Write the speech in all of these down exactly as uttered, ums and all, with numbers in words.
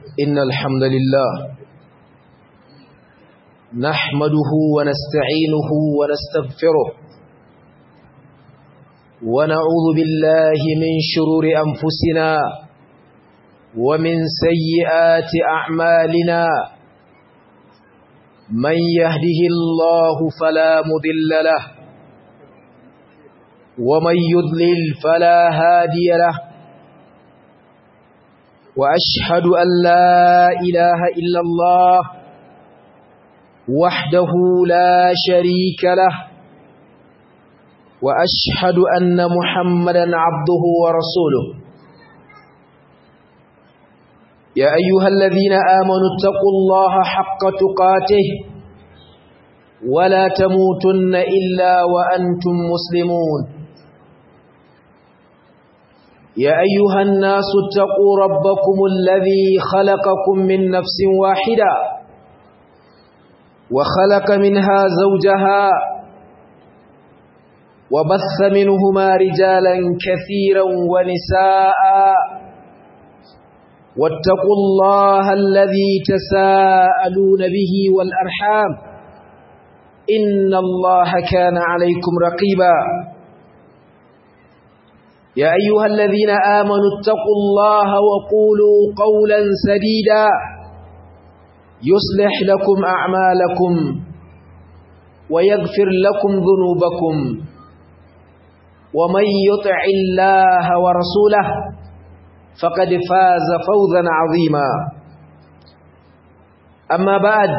إن الحمد لله نحمده ونستعينه ونستغفره ونعوذ بالله من شرور أنفسنا ومن سيئات أعمالنا من يهده الله فلا مضل له ومن يضلل فلا هادي له وأشهد أن لا إله إلا الله وحده لا شريك له وأشهد أن محمدًا عبده ورسوله يا أيها الذين آمنوا اتقوا الله حق تقاته ولا تموتن إلا وأنتم مسلمون يا أيها الناس اتقوا ربكم الذي خلقكم من نفس واحدة وخلق منها زوجها وبث منهما رجالا كثيرا ونساء واتقوا الله الذي تساءلون به والأرحام إن الله كان عليكم رقيبا يا أيها الذين آمنوا اتقوا الله وقولوا قولا سديدا يصلح لكم أعمالكم ويغفر لكم ذنوبكم ومن يطع الله ورسوله فقد فاز فوزا عظيما أما بعد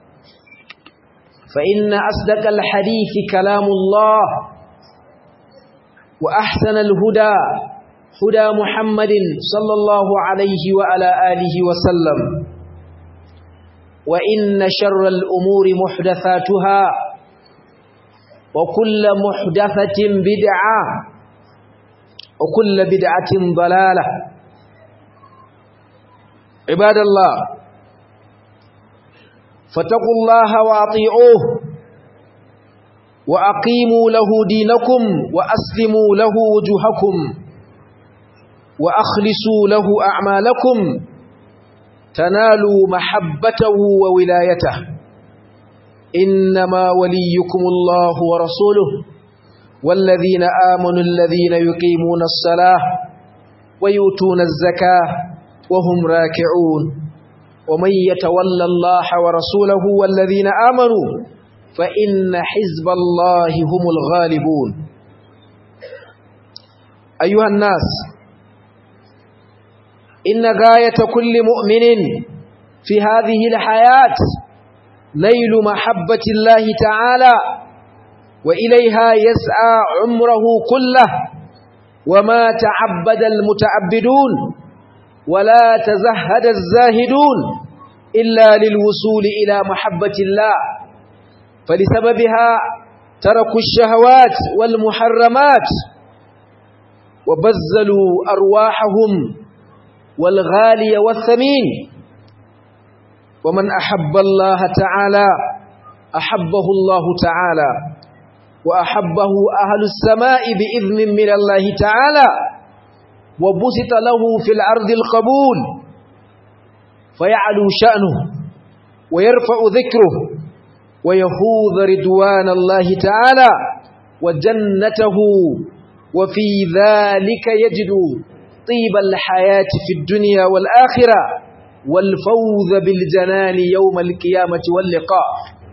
فإن أصدق الحديث كلام الله وأحسن الهدى هدى محمد صلى الله عليه وعلى آله وسلم وإن شر الأمور محدثاتها وكل محدثة بدعة وكل بدعة ضلالة عباد الله فاتقوا الله وأطيعوه وأقيموا له دينكم وأسلموا له وجوهكم وأخلصوا له أعمالكم تنالوا محبته وولايته إنما وليكم الله ورسوله والذين آمنوا الذين يقيمون الصلاة ويؤتون الزكاة وهم راكعون ومن يتولى الله ورسوله والذين آمنوا فإن حزب الله هم الغالبون أيها الناس إن غاية كل مؤمن في هذه الحياة نيل محبة الله تعالى وإليها يسعى عمره كله وما تعبد المتعبدون ولا تزهد الزاهدون إلا للوصول إلى محبة الله فلسببها تركوا الشهوات والمحرمات وبذلوا أرواحهم والغالي والثمين ومن أحب الله تعالى أحبه الله تعالى وأحبه أهل السماء بإذن من الله تعالى وبسط له في الأرض القبول فيعلو شأنه ويرفع ذكره ويفوض رضوان الله تعالى وجنته وفي ذلك يجد طيب الحياة في الدنيا والآخرة والفوز بالجنان يوم القيامة واللقاء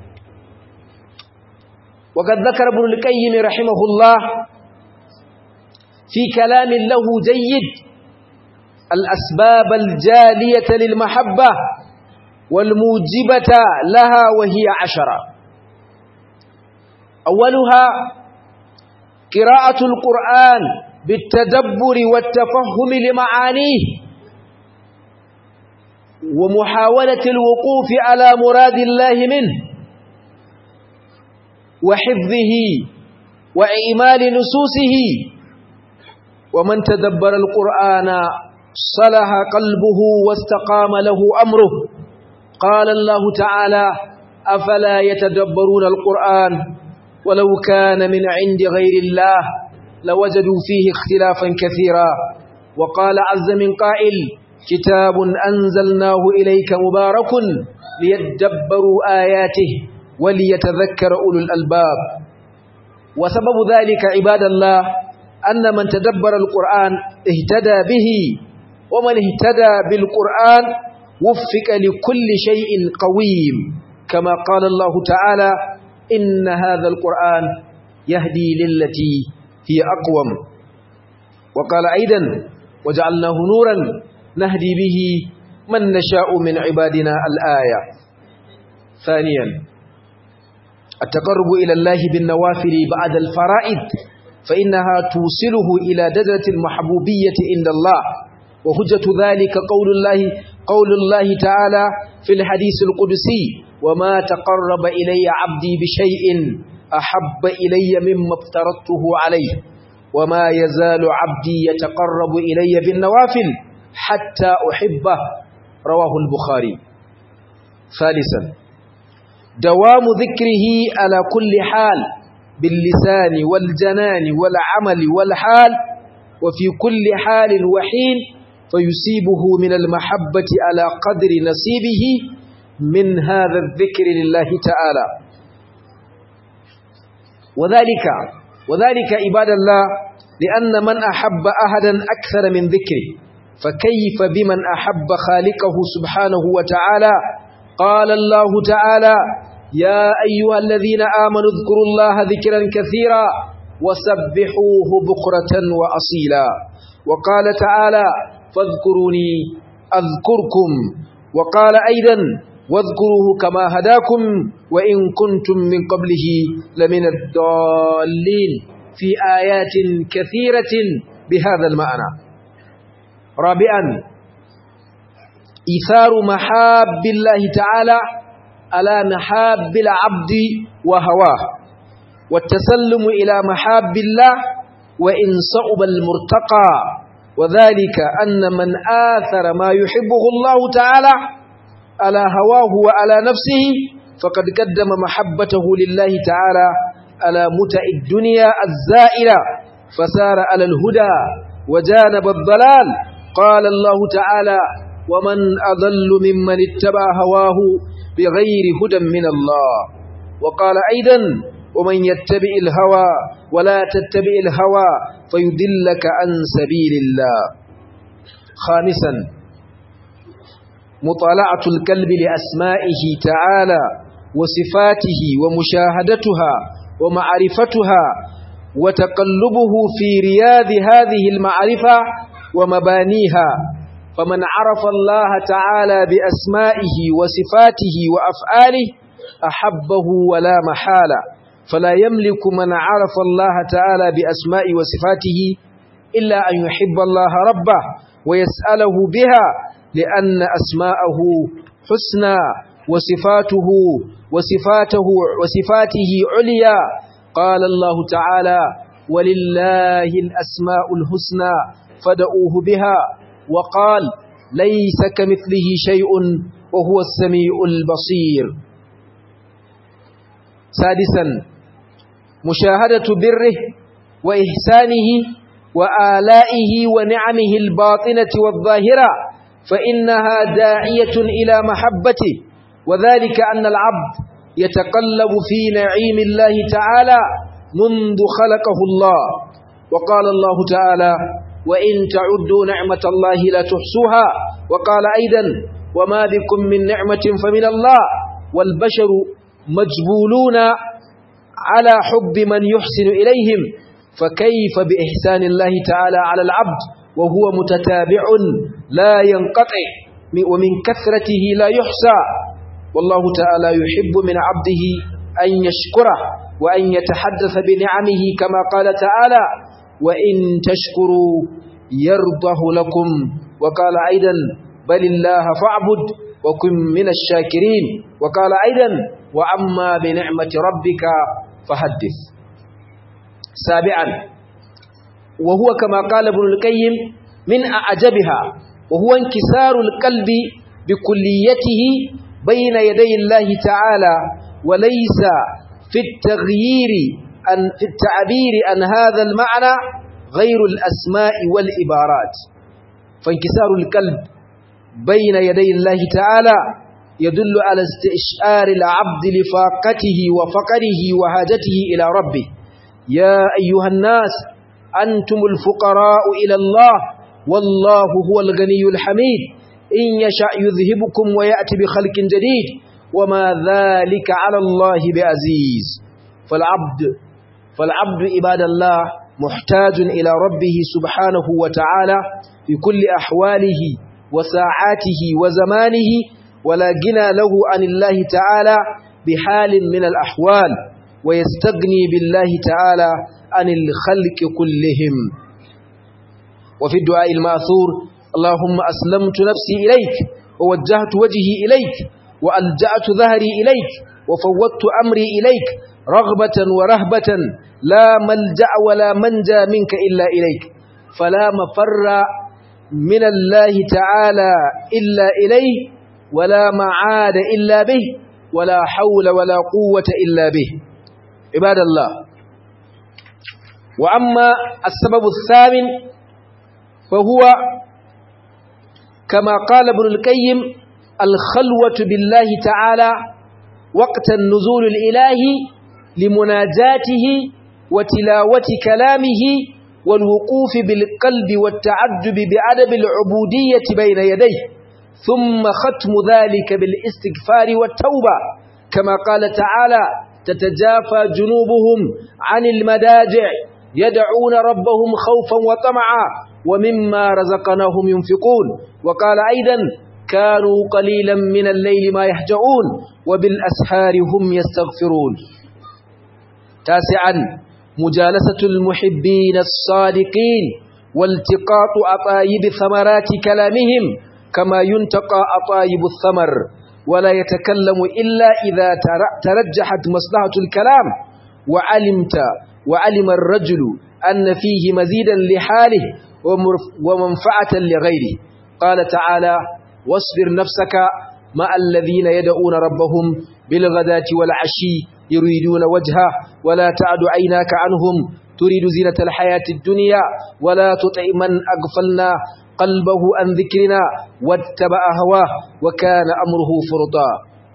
وقد ذكر ابن القيم رحمه الله في كلام له جيد الأسباب الجالية للمحبة والموجبة لها وهي عشرة أولها قراءة القرآن بالتدبر والتفهم لمعانيه ومحاولة الوقوف على مراد الله منه وحفظه وإعمال نصوصه ومن تدبر القرآن صلح قلبه واستقام له أمره قال الله تعالى أفلا يتدبرون القرآن ولو كان من عند غير الله لوجدوا فيه اختلافا كثيرا وقال عز من قائل كتاب أنزلناه إليك مبارك ليدبروا آياته وليتذكر أولو الألباب. وسبب ذلك عباد الله أن من تدبر القرآن اهتدى به، ومن اهتدى بالقرآن وفق لكل شيء قويم، كما قال الله تعالى: إن هذا القرآن يهدي للتي هي أقوم. وقال أيضا: وجعلناه نورا نهدي به من نشاء من عبادنا الآية. ثانيا، التقرب إلى الله بالنوافل بعد الفرائض، فإنها توصله إلى درجة المحبوبية عند الله. وحجة ذلك قول الله قول الله تعالى في الحديث القدسي: وما تقرب إلي عبدي بشيء أحب إلي مما افترضته عليه، وما يزال عبدي يتقرب إلي بالنوافل حتى أحبه. رواه البخاري. ثالثا، دوام ذكره على كل حال باللسان والجنان والعمل والحال، وفي كل حال وحين، فيصيبه من المحبة على قدر نصيبه من هذا الذكر لله تعالى. وذلك وذلك عباد الله لأن من أحب أحدا أكثر من ذكره، فكيف بمن أحب خالقه سبحانه وتعالى؟ قال الله تعالى: يا أيها الذين آمنوا اذكروا الله ذكرا كثيرا وسبحوه بكرة وأصيلا. وقال تعالى: فاذكروني أذكركم. وقال أيضا: واذكروه كما هداكم وإن كنتم من قبله لمن الضالين، في آيات كثيرة بهذا المعنى. رابعا، إيثار محاب الله تعالى على محاب العبد وهواه، والتسلم إلى محاب الله وإن صعب المرتقى. وذلك أن من آثر ما يحبه الله تعالى على هواه وعلى نفسه فقد قدم محبته لله تعالى على متع الدنيا الزائلة، فسار على الهدى وجانب الضلال. قال الله تعالى: ومن أضل ممن اتبع هواه بغير هدى من الله. وقال أيضا: ومن يتبع الهوى ولا تتبع الهوى فيدلك عن سبيل الله. خامسا، مطالعة القلب لأسمائه تعالى وصفاته ومشاهدتها ومعرفتها، وتقلبه في رياض هذه المعرفة ومبانيها. فمن عرف الله تعالى بأسمائه وصفاته وأفعاله أحبه ولا محالة، فلا يملك من عرف الله تعالى بأسمائه وصفاته إلا أن يحب الله ربه ويسأله بها، لأن أسماءه حسنى وصفاته وصفاته وصفاته عليا. قال الله تعالى: ولله الأسماء الحسنى فادعوه بها. وقال: ليس كمثله شيء وهو السميع البصير. سادسا، مشاهدة بره وإحسانه وآلائه ونعمه الباطنة والظاهرة، فإنها داعية إلى محبته. وذلك أن العبد يتقلب في نعيم الله تعالى منذ خلقه الله. وقال الله تعالى: وإن تعدوا نعمة الله لا تحصوها. وقال أيضا: وما بكم من نعمة فمن الله. والبشر مجبولون على حب من يحسن إليهم، فكيف بإحسان الله تعالى على العبد وهو متتابع لا ينقطع ومن كثرته لا يحصى. والله تعالى يحب من عبده أن يشكره وأن يتحدث بنعمه، كما قال تعالى: وإن تشكروا يرضه لكم. وقال أيضا: بل الله فاعبد وكن من الشاكرين. وقال أيضا: وأما بنعمة ربك فحدث. سابعا، وهو كما قال ابن القيم من أعجبها، وهو انكسار القلب بكليته بين يدي الله تعالى، وليس في التغيير أن في التعبير عن هذا المعنى غير الأسماء والعبارات. فانكسار القلب بين يدي الله تعالى يدل على استشعار العبد لفاقته وفقره وحاجته إلى ربه. يا أيها الناس أنتم الفقراء إلى الله والله هو الغني الحميد إن يشأ يذهبكم ويأتي بخلق جديد وما ذلك على الله بعزيز. فالعبد فالعبد عباد الله محتاج إلى ربه سبحانه وتعالى في كل أحواله وساعاته وزمانه، ولا غنى له عن الله تعالى بحال من الأحوال، ويستغني بالله تعالى عن الخلق كلهم. وفي الدعاء المأثور: اللهم أسلمت نفسي إليك ووجهت وجهي إليك وألجأت ظهري إليك وفوضت أمري إليك رغبة ورهبة لا ملجأ ولا منجى منك إلا إليك، فلا مفر من الله تعالى إلا إليه، ولا معاد إلا به، ولا حول ولا قوة إلا به. عباد الله، وأما السبب الثامن فهو كما قال ابن القيم: الخلوة بالله تعالى وقت النزول الإلهي لمناجاته وتلاوة كلامه والوقوف بالقلب والتعجب بعدم العبودية بين يديه، ثم ختم ذلك بالاستغفار والتوبة، كما قال تعالى: تتجافى جنوبهم عن المداجع يدعون ربهم خوفا وطمعا ومما رزقناهم ينفقون. وقال أيضا: كانوا قليلا من الليل ما يهجعون وبالأسحار هم يستغفرون. تاسعا: مجالسة المحبين الصادقين والتقاط أطايب ثمرات كلامهم كما ينتقى أطايب الثمر، ولا يتكلم إلا إذا ترجحت مصلحة الكلام وعلمت وعلم الرجل أن فيه مزيدا لحاله ومنفعة لغيره. قال تعالى: واصبر نفسك مع الذين يدعون ربهم بالغداة والعشي يريدون وجهه ولا تعد عيناك عنهم تريد زينة الحياة الدنيا ولا تطع من أغفلنا قلبه عن ذكرنا واتبع هواه وكان أمره فرطا.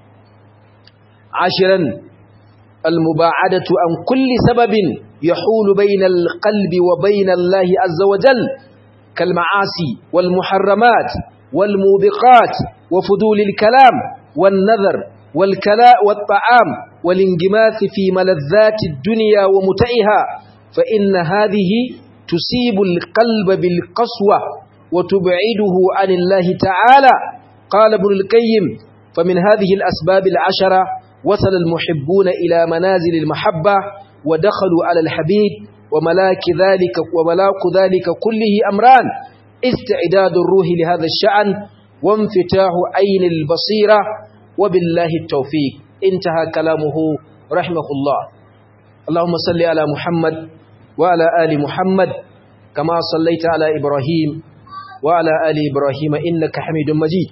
عاشرا: المباعدة عن كل سبب يحول بين القلب وبين الله عز وجل كالمعاصي والمحرمات والموبقات وفضول الكلام والنذر والكلاء والطعام والانغماس في ملذات الدنيا ومتعها، فإن هذه تصيب القلب بالقسوة وتبعده عن الله تعالى. قال ابن القيم: فمن هذه الأسباب العشرة وصل المحبون إلى منازل المحبة ودخلوا على الحبيب، وملاك ذلك وملاك ذلك كله أمران: استعداد الروح لهذا الشأن وانفتاح عين البصيرة، وبالله التوفيق. انتهى كلامه رحمه الله. اللهم صل على محمد وعلى آل محمد كما صليت على إبراهيم وعلى آل إبراهيم إنك حميد مجيد.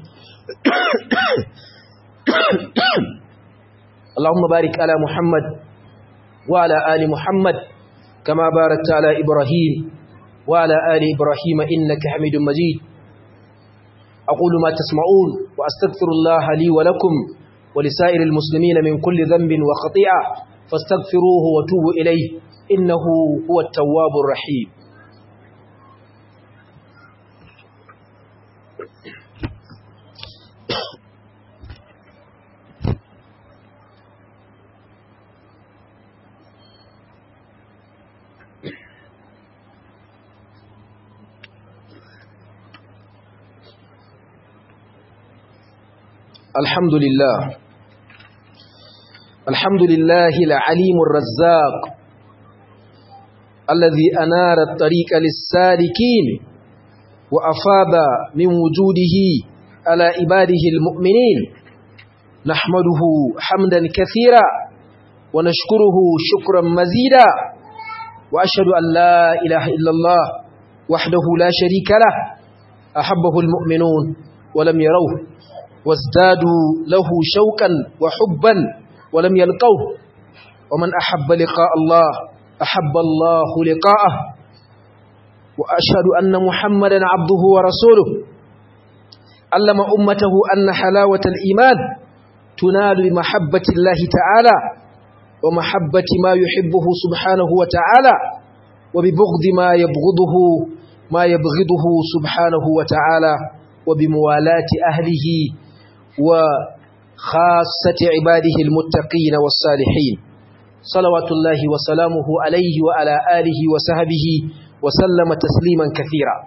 اللهم بارك على محمد وعلى آل محمد كما باركت على إبراهيم وعلى آل إبراهيم إنك حميد مجيد. أقول ما تسمعون وأستغفر الله لي ولكم ولسائر المسلمين من كل ذنب وخطيئة فاستغفروه وتوبوا إليه إنه هو التواب الرحيم. الحمد لله الحمد لله العليم الرزاق الذي أنار الطريق للسالكين وأفاض من وجوده على عباده المؤمنين، نحمده حمدا كثيرا ونشكره شكرا مزيدا، وأشهد أن لا إله إلا الله وحده لا شريك له أحبه المؤمنون ولم يروه وازدادوا له شوقا وحبا ولم يلقوه، ومن أحب لقاء الله أحب الله لقاءه، وأشهد أن محمدا عبده ورسوله علم أمته أن حلاوة الإيمان تنال بمحبة الله تعالى ومحبة ما يحبه سبحانه وتعالى وببغض ما يبغضه ما يبغضه سبحانه وتعالى وبموالاة أهله وخاصة عباده المتقين والصالحين صلوات الله وسلامه عليه وعلى آله وصحبه وسلم تسليما كثيرا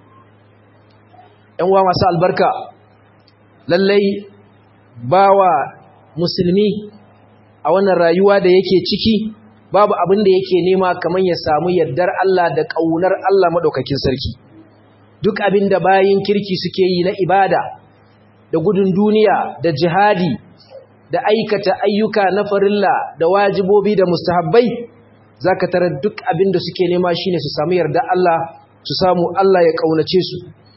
‘yan uwa masu albarka lallai bawa musulmi a wannan rayuwa da yake ciki babu abin da yake nema kamar ya samu yardar Allah da ƙaunar Allah maɗaukakin sarki duk abin da bayin kirki suke yi na ibada da gudun duniya da jihadi da aikata ayyuka na farilla da wajibobi da mustahabbai zaka tarar duk abin da suke nema shine su samu yardar Allah su samu Allah ya ƙaunace su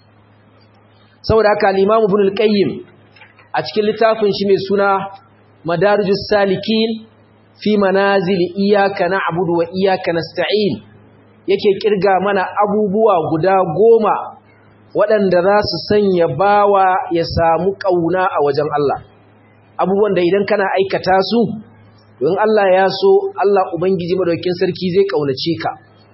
saboda haka al-Imam Ibn al-Qayyim a cikin littafin shi mai suna Madarijus Salikin fi manazil iyyaka na'budu wa iyyaka nasta'in yake kirga mana abubuwa guda goma waɗanda za su sanya bawa ya samu kauna a wajen Allah abubuwan da idan kana aikata su don Allah ya so Allah ubangiji madaukakin sarki zai kaunace ka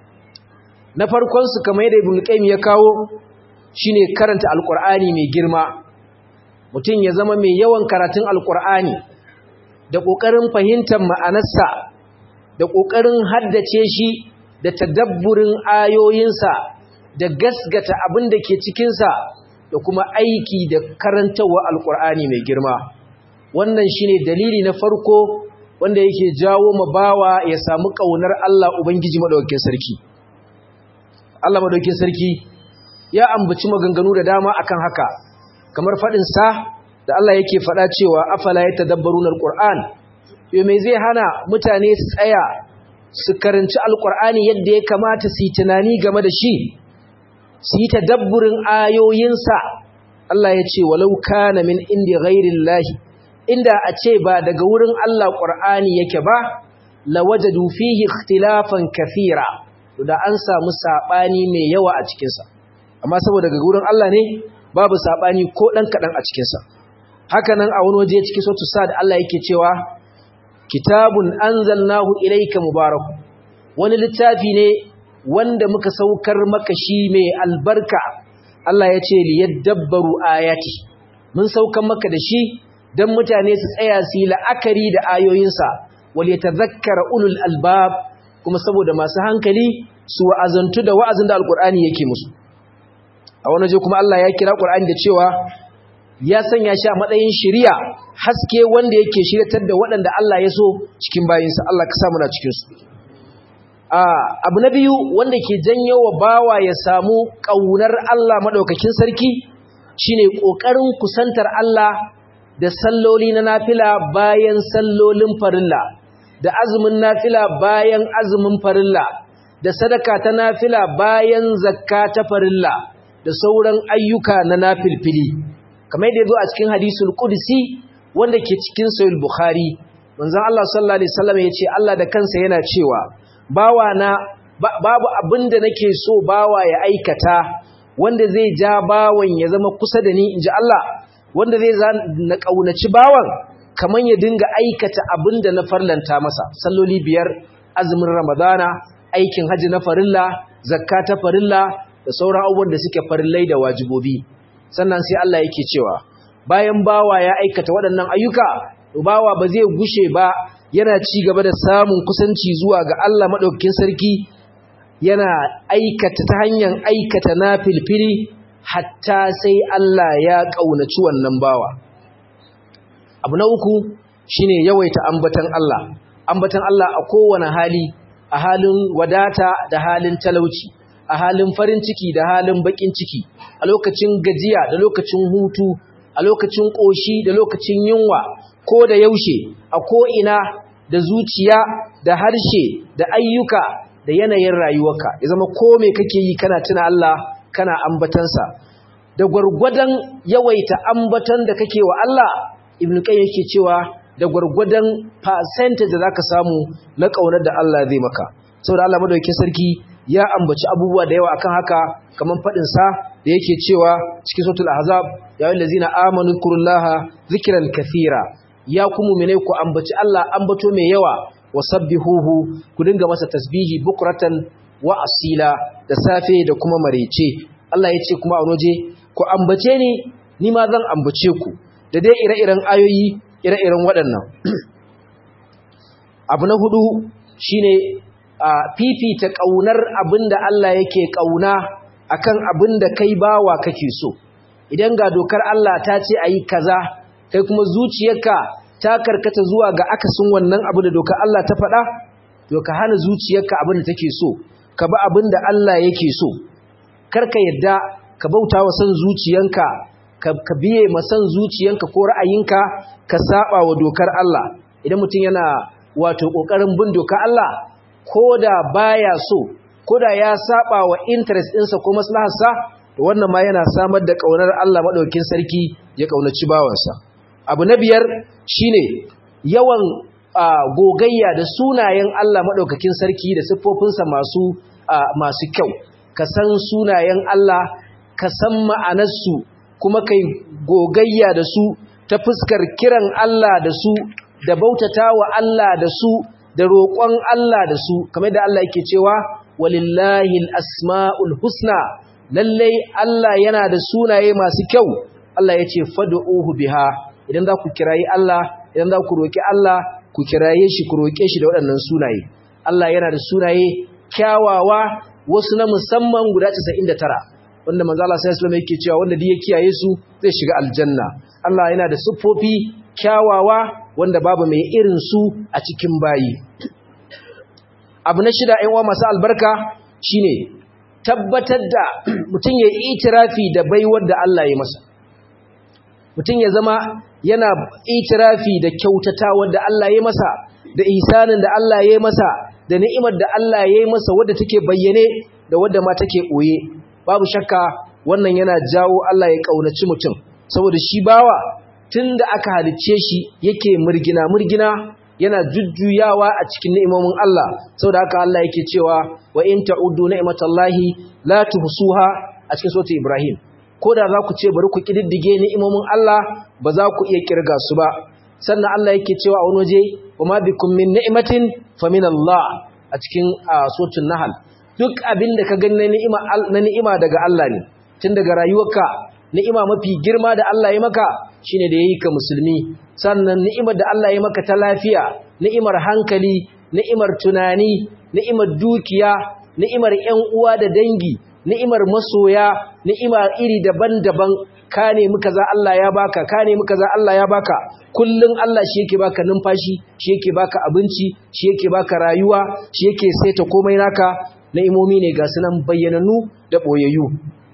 na farkon su kamar yadda Ibn al-Qayyim ya kawo shine karanta alqur'ani mai girma mutum ya zama mai yawan karatun alqur'ani da kokarin fahimtar ma'anarsa da kokarin haddace shi da tadabburin ayoyinsa da gasgata abin da ke cikin sa da kuma aiki da karantawa alqur'ani mai girma wannan shine dalili na farko wanda yake jawo mabawa ya samu kaunar Allah ubangiji madaukakin sarki Allah madaukakin sarki ya ambaci maganganu da dama akan haka kamar fadin sa da Allah yake fada cewa afala yatadabbaruna alquran yo me zai hana mutane su tsaya su karanci alqurani yadda ya kamata su yi tunani game da shi su yi tadabburin ayoyin sa Allah ya ce walau kana min indi ghairillahi inda a ce ba daga wurin Allah qur'ani yake ba lawajadu fihi ikhtilafan kathira da an samu sabani mai yawa a cikin sa amma saboda daga gurin Allah ne babu sabani ko dan kadan a cikin sa haka nan a wani waje cikin suratul sad Allah yake cewa kitabun anzalnahu ilayka mubarak wani littafi ne wanda muka saukar maka shi mai albarka Allah ya ce liyadabbaru ayati mun saukar maka da shi dan mutane su tsaya su yi la'akari da ayoyinsa wal yatadhakkara ulul albab kuma saboda masu hankali su wa'azantu da wa'azin da alqur'ani yake musu a wani je kuma Allah ya kira Qur'ani da cewa ya sanya shi a matsayin shari'a haske wanda yake shiratar da waɗanda Allah ya so cikin bayinsa Allah ka sa muna cikin su abu na biyu wanda ke janyo wa bawa ya samu kaunar Allah madaukakin sarki shine kokarin kusantar Allah da salloli na nafila bayan sallolin farilla da azumin nafila bayan azumin farilla da sadaka ta nafila bayan zakka ta farilla da sauran ayyuka na nafilfili kamar yadda yazo a cikin hadisul qudsi wanda ke cikin sahih bukhari manzon Allah sallallahu alaihi wasallam yace Allah da kansa yana cewa bawa na babu abinda nake so bawa ya aikata wanda zai ja bawan ya zama kusa da ni inji Allah wanda zai na kaunaci bawan kaman ya dinga aikata abinda na farlanta masa salloli biyar azumin ramadana aikin haji na farilla zakka ta farilla da sauran abubuwan da suke farillai da wajibobi sannan sai Allah yake cewa bayan bawa ya aikata waɗannan ayyuka bawa ba zai gushe ba yana ci gaba da samun kusanci zuwa ga Allah madaukakin sarki yana aikata ta hanyar aikata nafilfili hatta sai Allah ya kaunaci wannan bawa abu na uku shine yawaita ambatan Allah ambatan Allah a kowane hali a halin wadata da halin talauci a halin farin ciki da halin bakin ciki a lokacin gajiya da lokacin hutu a lokacin koshi da lokacin yunwa ko da yaushe a ko ina da zuciya da harshe da ayyuka da yanayin rayuwarka ya zama ko me kake yi kana tuna Allah kana ambatansa da gurgurdan yawaita ambatan da kake wa Allah ibn qayyim yake cewa da gurgurdan percentage da zaka samu na kaunar da Allah zai maka saboda Allah madaukakin sarki ya ambaci abubuwa da yawa akan haka kaman fadin sa da yake cewa cikin suratul ahzab ya ayyuhallazina amanu zkurullaha zikran kathira ya ku mu'mine ku ambaci Allah ambato mai yawa wasabbihuhu ku dinga masa tasbihi bukratan wa asila da safe da kuma marece Allah ya ce kuma a waje ku ambace ni ni ma zan ambace ku da dai ire-iren ayoyi ire-iren waɗannan abu na hudu shine a fifita kaunar abinda Allah yake kauna akan abinda kai bawa kake so idan ga dokar Allah ta ce ayi kaza kai kuma zuciyarka ta karkata zuwa ga akasin wannan abu da dokar Allah ta faɗa to ka hana zuciyarka abin da take so ka bi abin da Allah yake so karka yadda ka bauta wa san zuciyanka ka biye ma san zuciyanka ko ra'ayinka ka saba wa dokar Allah idan mutum yana wato kokarin bin dokar Allah koda baya so koda ya saba wa interest ɗinsa ko maslaharsa to wannan ma yana samar da kaunar Allah madaukakin sarki ya kaunaci bawansa abu na biyar shine yawan gogayya da sunayen Allah madaukakin sarki da siffofinsa masu masu kyau ka san sunayen Allah ka san ma'anarsu kuma kai gogayya da su ta fuskar kiran Allah da su da bautatawa Allah da su da roƙon Allah da su kamar da Allah yake cewa walillahi asmaul husna lallai Allah yana da sunaye masu kyau Allah yace fad'uhu biha idan za ku kirayi Allah idan za ku roki Allah ku kiraye shi ku roke shi da waɗannan sunaye Allah yana da sunaye kyawawa wasu na musamman guda casa'in da tara wanda manzo Allah sallallahu alaihi wasallam yake cewa wanda duk ya kiyaye su zai shiga aljanna Allah yana da siffofi kyawawa wanda babu mai irin su a cikin bayi abu na shida ɗan uwa masu albarka shine tabbatar da mutum ya yi itirafi da baiwar da Allah ya masa mutum ya zama yana itirafi da kyautatawar da Allah ya masa da ihsanin da Allah ya masa da ni'imar da Allah ya yi masa wadda take bayyane da wadda ma take ɓoye babu shakka wannan yana jawo Allah ya ƙaunaci mutum saboda shi bawa tun da aka halicce shi yake murgina murgina yana jujjuyawa a cikin ni'imomin Allah saboda haka Allah yake cewa wa in ta'uddu ni'matallahi la tuhsuha a cikin suratul Ibrahim koda za ku ce bari ku kididdige ni'imomin Allah ba za ku iya kirga su ba sannan Allah yake cewa a wani waje wa ma bikum min ni'matin fa min Allah a cikin suratul Nahl duk abin da ka gani na ni'ima na ni'ima daga Allah ne tun daga rayuwarka ni'ima mafi girma da Allah ya maka shine da yayi ka musulmi sannan ni'imar da Allah ya maka ta lafiya ni'imar hankali ni'imar tunani ni'imar dukiya ni'imar ƴan uwa da dangi ni'imar masoya ni'ima iri daban-daban ka nemi kaza Allah ya baka ka nemi kaza Allah ya baka kullun Allah shi yake baka numfashi shi yake baka abinci shi yake baka rayuwa shi yake saita komai naka ni'imomi ne ga sunan bayyananu da boyayyu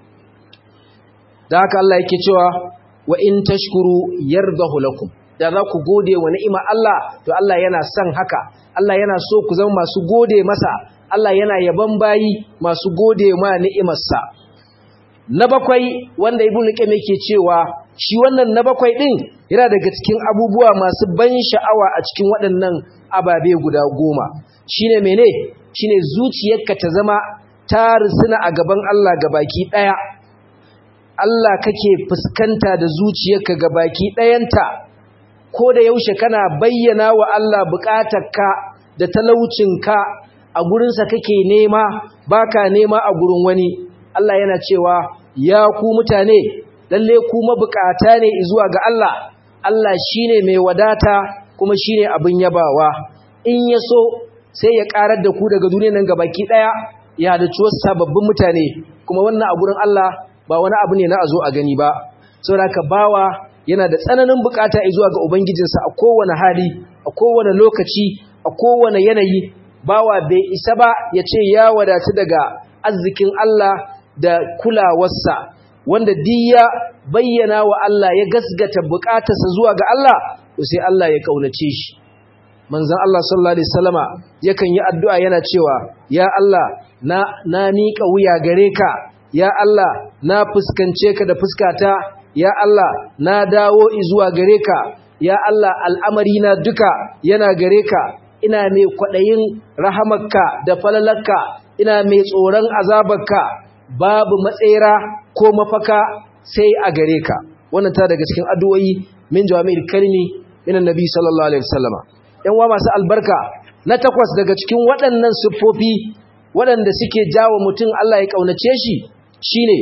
da haka Allah yake cewa wa in tashkuru yardahu lakum da za ku gode wa ni'ima Allah to Allah yana son haka Allah yana so ku zama masu gode masa Allah yana yaban bayi masu gode ma ni'imarsa na bakwai wanda ibnu qayyim yake cewa shi wannan na bakwai din yana daga cikin abubuwa masu ban sha'awa a cikin waɗannan ababe guda goma shine mene shine zuciyarka ta zama ta rusuna a gaban Allah gabaki daya Allah kake fuskanta da zuciyarka gabaki dayanta ko da yaushe kana bayyana wa Allah bukatarka da talaucinka a gurinsa kake nema baka nema a gurin wani Allah yana cewa ya ku mutane lalle ku mabukata ne zuwa ga Allah Allah shine mai wadata kuma shine abin yabawa in yaso sai ya karar da ku daga duniyar nan gabaki daya ya da ciwon sababbin mutane kuma wannan a gurin Allah ba wani abu ne na azo a gani ba saboda ka bawa yana da tsananin bukata zuwa ga ubangijinsa a kowane hali a kowane lokaci a kowane yanayi bawa bai isa ba ya ce ya wadatu daga arzikin Allah da kulawarsa wanda diya bayyana wa Allah ya gasgata bukatarsa zuwa ga Allah to sai Allah ya kaunace shi manzon Allah sallallahu alaihi wasallama yakan yi addu'a yana cewa ya Allah na na miƙa wuya gare ka ya Allah na fuskance ka da fuskata ya Allah na dawo zuwa gare ka ya Allah al'amari na duka yana gare ka ina mai kwaɗayin rahamarka da falalarka ina mai tsoron azabarka babu matsera ko mafaka sai a gare ka. Wannan ta daga cikin addu'o'i min jawami'il kalimi minan nabi sallallahu alaihi wasallama. Yan uwa masu albarka, na takwas daga cikin waɗannan siffofi waɗanda suke jawo mutum Allah ya kaunace shi shine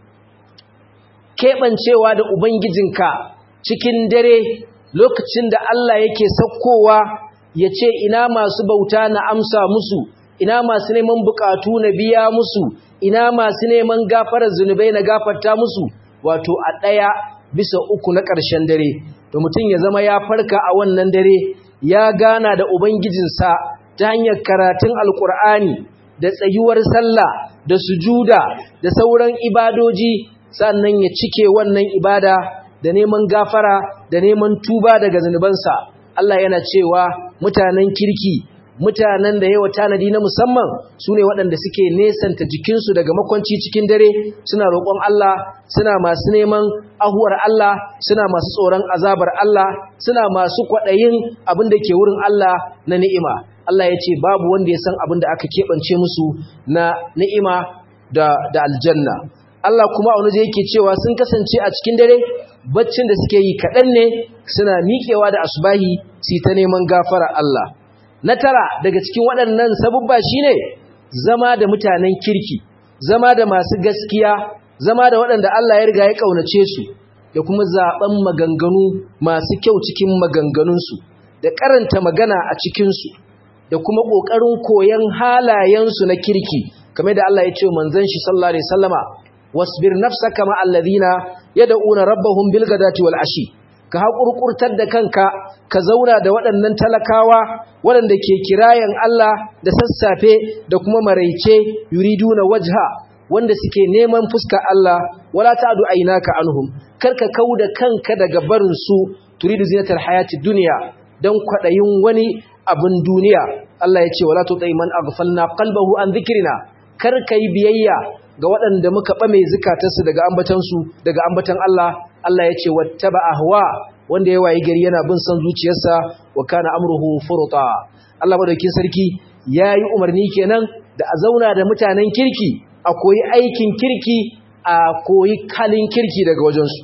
keɓancewa da ubangijinka cikin dare lokacin da Allah yake saukowa ya ce ina masu bauta na amsa musu, ina masu neman bukatu na biya musu, ina masu neman gafarar zunubai na gafarta musu, wato a ɗaya bisa uku na ƙarshen dare. Da mutum ya zama ya farka a wannan dare, ya gana da Ubangijinsa ta hanyar karatun Alƙur'ani da tsayuwar sallah da sujuda da sauran ibadoji, sannan ya cike wannan ibada da neman gafara da neman tuba daga zunubansa. Allah yana cewa mutanen kirki, mutanen da yawa tanadi na musamman su ne waɗanda suke nesanta jikinsu daga makwanci cikin dare, suna roƙon Allah, suna masu neman ahuwar Allah, suna masu tsoron azabar Allah, suna masu kwaɗayin abin da ke wurin Allah na ni'ima. Allah ya ce babu wanda ya san abin da aka keɓance musu na ni'ima da, da aljanna. Allah kuma a wani yake cewa sun kasance a cikin dare baccin da suke yi kaɗan ne, suna miƙewa da asubahi su ta neman gafara Allah. Na tara daga cikin waɗannan sabubba shine zama da mutanen kirki, zama da masu gaskiya, zama da waɗanda Allah ya riga ya ƙaunace su, da kuma zaɓen maganganu masu kyau cikin maganganunsu, da karanta magana a cikinsu, da kuma ƙoƙarin koyon halayensu na kirki, kamar da Allah ya ce manzon shi sallallahu alaihi wasallama wasbir nafsaka ma alladhina yad'una rabbahum bil ghadati wal ashi. Ka haƙurƙurtar da kanka, ka zauna da waɗannan talakawa waɗanda ke kirayen Allah da sassafe da kuma maraice yuriduna wajha, wanda suke neman fuska Allah, wala ta'du aynaka anhum, karka kauda kanka daga barin su turidu zinatal hayati dunya, dan kwadayin wani abun duniya. Allah ya ce wala tuti man aghfalna qalbahu an dhikrina, karka yi biyayya ga waɗanda muka ɓame zukatarsu daga ambatansu daga ambatan Allah. Allah ya ce wattaba ahwa, wanda ya wayi gari yana bin son zuciyarsa, wa kana amruhu furta. Allah madaukakin sarki yayi umarni kenan da a zauna da mutanen kirki, a koyi aikin kirki, a koyi kalin kirki daga wajensu.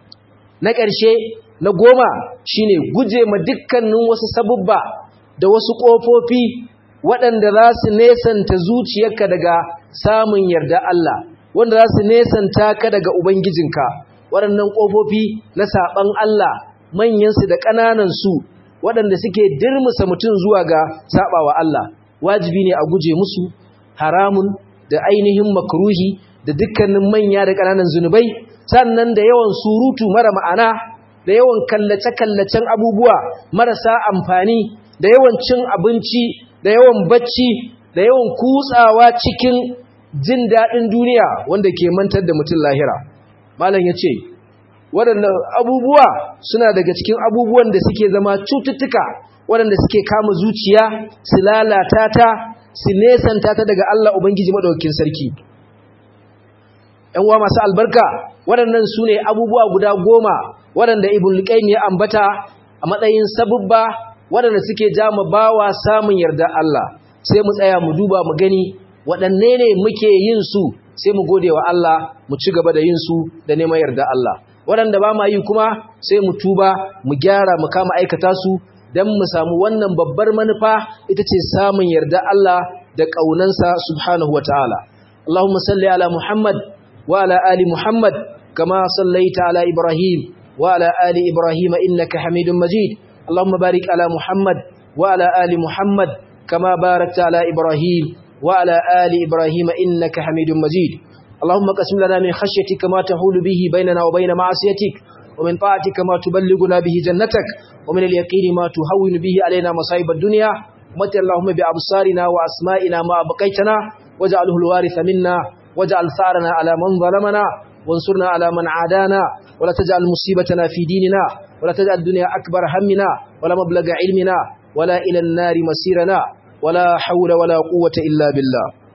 Na ƙarshe na goma shine guje ma dukkanin wasu sabubba da wasu ƙofofi waɗanda za su nesanta zuciyarka daga samun yarda Allah, wanda za su nesanta ka daga Ubangijinka. Waɗannan ƙofofi na saɓan Allah, manyansu da ƙananansu, waɗanda suke dirmusa mutum zuwa ga saɓawa Allah, wajibi ne a guje musu. Haramun da ainihin makruhi da dukkanin manya da ƙananan zunubai, sannan da yawan surutu mara ma'ana, da yawan kallace-kallacen abubuwa marasa amfani, da yawan cin abinci, da yawan bacci, da yawan kutsawa cikin jin daɗin duniya wanda ke mantar da mutum lahira. Malam ya ce, waɗannan abubuwa suna daga cikin abubuwan da suke zama cututtuka waɗanda suke kama zuciya, su lalata ta, su nesanta ta daga Allah Ubangiji Maɗaukakin Sarki. ‘Yan uwa masu albarka, waɗannan su ne abubuwa guda goma waɗanda Ibn Qayyim ya ambata a matsayin sabubba waɗanda suke jama bawa samun yarda Allah. Sai mu tsaya mu duba mu gani waɗanne ne muke yin su, sai mu gode wa Allah, mu ci gaba da yin su da neman yarda Allah. Waɗanda ba ma yi kuma sai mu tuba, mu gyara, mu kama aikata su don mu samu wannan babbar manufa, ita ce samun yarda Allah da ƙaunansa subhanahu wa ta'ala. Allahumma salli ala Muhammad wa ala ali Muhammad kama sallaita ala Ibrahim wa ala ali Ibrahim innaka Hamidum Majid. Allahumma barik ala Muhammad wa ala ali Muhammad kama barakta ala Ibrahim wa ala ali Ibrahim innaka Hamidum Majid. اللهم قسم لنا من خشيتك ما تحول به بيننا وبين معصيتك ومن طاعتك ما تبلغنا به جنتك ومن اليقين ما تهون به علينا مصائب الدنيا ومتع اللهم بأبصارنا وأسمائنا ما بقيتنا واجعله الوارث منا واجعل ثارنا على من ظلمنا وانصرنا على من عادانا ولا تجعل مصيبتنا في ديننا ولا تجعل الدنيا أكبر همنا ولا مبلغ علمنا ولا إلى النار مسيرنا ولا حول ولا قوة إلا بالله.